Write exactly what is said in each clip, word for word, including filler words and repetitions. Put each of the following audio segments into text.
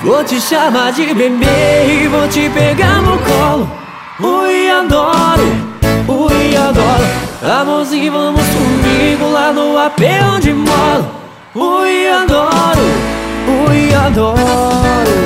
Vou te chamar de bebê e vou te pegar no colo. Ui, adoro, ui, adoro. Amorzinho, vamos comigo lá no A P onde moro. Ui, adoro, ui, adoro.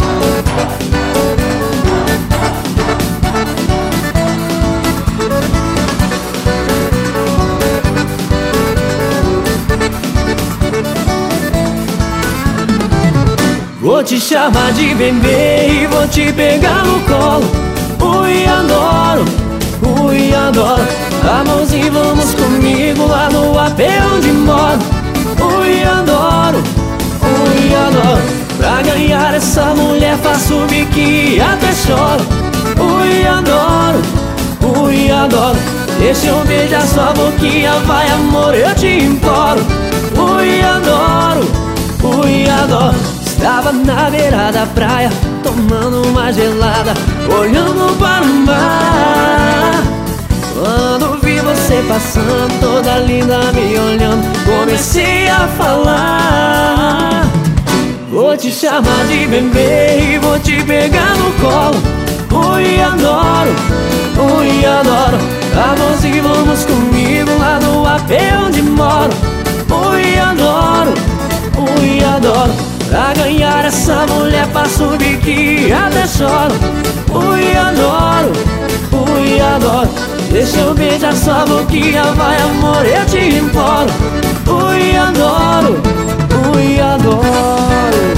Vou te chamar de bebê e vou te pegar no colo. Ui, adoro, ui, adoro. Amorzinho, vamos comigo lá no A P onde moro. Ui, adoro, ui, adoro. Pra ganhar essa mulher faço biquinho e até choro. Ui, adoro, ui, adoro. Deixa eu beijar sua boquinha, vai amor, eu te imploro. Ui, adoro, ui, adoro. Estava na beira da praia, tomando uma gelada, olhando para o mar. Quando vi você passando, toda linda me olhando, comecei a falar. Vou te chamar de bebê e vou te pegar no colo. Ui, adoro, ui, adoro. Amorzinho, vamos comigo lá no A P onde moro. Ui, adoro, ui, adoro. Pra ganhar essa mulher passo o biquinho e até choro. Ui, adoro, ui, adoro. Deixa eu beijar sua boquinha, vai amor, eu te imploro. Ui, adoro, ui, adoro.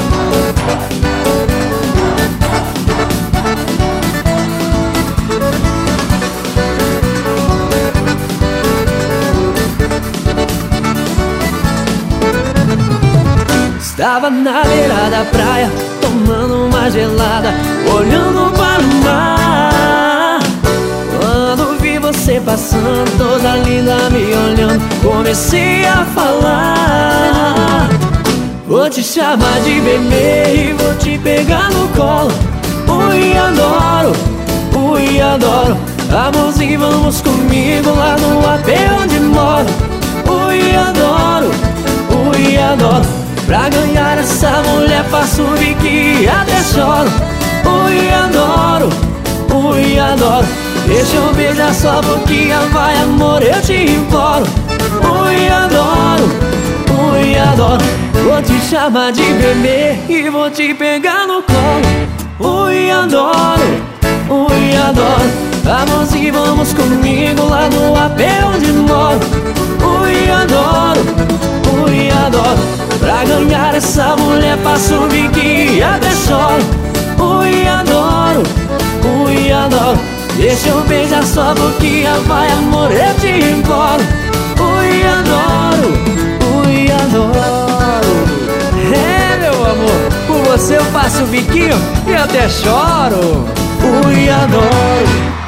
Estava na beira da praia, tomando uma gelada, olhando para o mar. Quando vi você passando, toda linda me olhando, comecei a falar. Vou te chamar de bebê e vou te pegar no colo. Ui, adoro, ui, adoro. Amorzinho, vamos comigo lá no A P onde moro. Ui, adoro, ui, adoro. Pra ganhar essa mulher faço biquinho e até choro. Ui, adoro, ui, adoro. Deixa eu beijar sua boquinha, vai amor, eu te imploro. Ui, adoro, ui, adoro. Vou te chamar de bebê e vou te pegar no colo. Ui, adoro, ui, adoro. Amorzinho, vamos comigo lá no A P onde moro. Ui, adoro, ui, adoro. Pra ganhar essa mulher passo o biquinho e até choro. Ui, adoro, ui, adoro. Deixa eu beijar sua boquinha, vai amor, eu te imploro. Ui, adoro, ui, adoro. É, meu amor, por você eu faço o biquinho e até choro. Ui, adoro.